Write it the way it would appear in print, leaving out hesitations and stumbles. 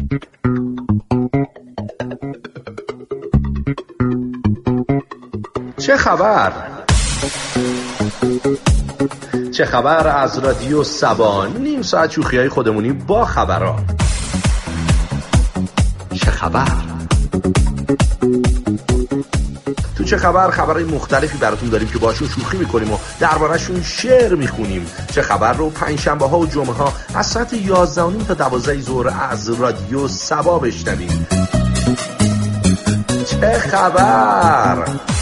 چه خبر؟ چه خبر از رادیو سبا؟ نیم ساعت شوخی‌های خودمونی با خبرات. چه خبر؟ تو چه خبر؟ خبرهای مختلفی براتون داریم که باشون شوخی میکنیم و درباره‌شون شعر میخونیم. چه خبر رو پنجشنبه ها و جمعه ها از ساعت 11:30 تا 12 ظهر از رادیو سبا بشنویم. چه خبر؟